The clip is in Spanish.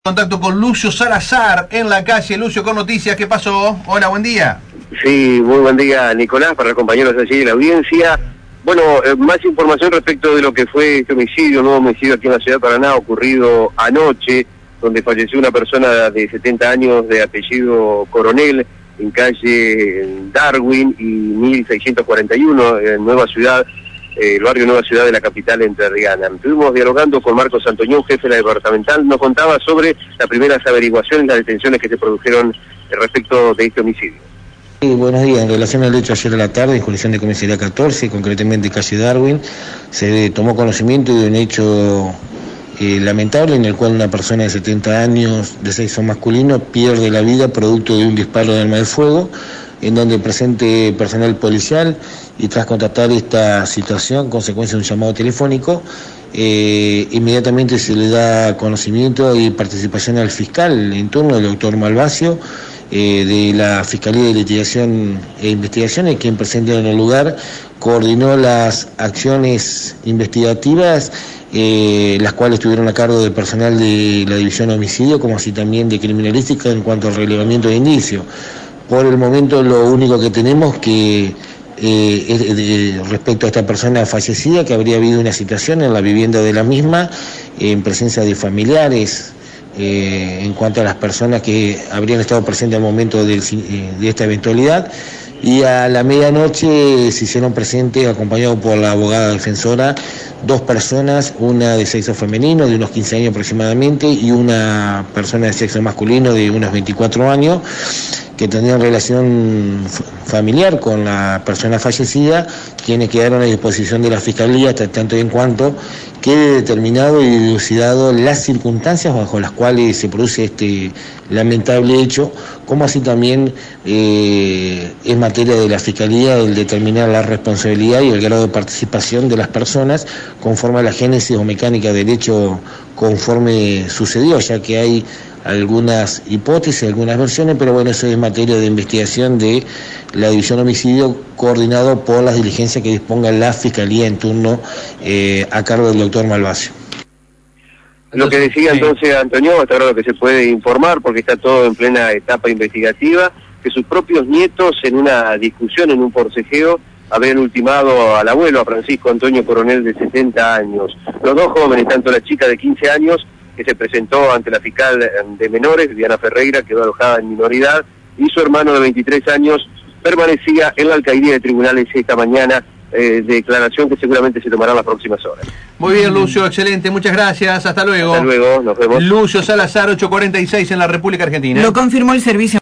Contacto con Lucio Salazar en la calle. Lucio, con noticias, ¿qué pasó? Hola, buen día. Sí, muy buen día, Nicolás, para los compañeros allí de la audiencia. Bueno, más información respecto de lo que fue este homicidio, un nuevo homicidio aquí en la ciudad de Paraná, ocurrido anoche, donde falleció una persona de 70 años de apellido Coronel, en calle Darwin y 1641, en Nueva Ciudad, el barrio Nueva Ciudad de la capital entrerriana. Estuvimos dialogando con Marcos Antoñón, jefe de la departamental, nos contaba sobre las primeras averiguaciones y las detenciones que se produjeron respecto de este homicidio. Sí, buenos días. En relación al hecho ayer a la tarde, en jurisdicción de comisaría 14, concretamente calle Darwin, se tomó conocimiento de un hecho lamentable en el cual una persona de 70 años de sexo masculino pierde la vida producto de un disparo de arma de fuego, en donde presente personal policial y tras constatar esta situación, consecuencia de un llamado telefónico, inmediatamente se le da conocimiento y participación al fiscal en turno, el doctor Malvacio, de la Fiscalía de Litigación e Investigaciones, quien presente en el lugar coordinó las acciones investigativas, las cuales estuvieron a cargo del personal de la División de Homicidio, como así también de Criminalística en cuanto al relevamiento de indicios. Por el momento lo único que tenemos que respecto a esta persona fallecida, que habría habido una situación en la vivienda de la misma, en presencia de familiares, en cuanto a las personas que habrían estado presentes al momento de esta eventualidad, y a la medianoche se hicieron presentes, acompañados por la abogada defensora, dos personas, una de sexo femenino de unos 15 años aproximadamente y una persona de sexo masculino de unos 24 años, que tenían relación familiar con la persona fallecida, quienes quedaron a disposición de la Fiscalía hasta tanto y en cuanto quede determinado y dilucidado las circunstancias bajo las cuales se produce este lamentable hecho, como así también es materia de la Fiscalía el determinar la responsabilidad y el grado de participación de las personas conforme a la génesis o mecánica del hecho conforme sucedió, ya que hay algunas hipótesis, algunas versiones, pero bueno, eso es materia de investigación de la División de Homicidio, coordinado por las diligencias que disponga la Fiscalía en turno a cargo del doctor Malvacio. Lo que decía entonces Antonio, hasta ahora lo que se puede informar, porque está todo en plena etapa investigativa, que sus propios nietos en una discusión, en un forcejeo, habían ultimado al abuelo, a Francisco Antonio Coronel, de 70 años. Los dos jóvenes, tanto la chica de 15 años, que se presentó ante la fiscal de menores, Diana Ferreira, quedó alojada en minoridad, y su hermano de 23 años permanecía en la alcaldía de tribunales esta mañana, declaración que seguramente se tomará en las próximas horas. Muy bien, Lucio, excelente, muchas gracias, hasta luego. Hasta luego, nos vemos. Lucio Salazar, 8:46 en la República Argentina. Lo confirmó el servicio.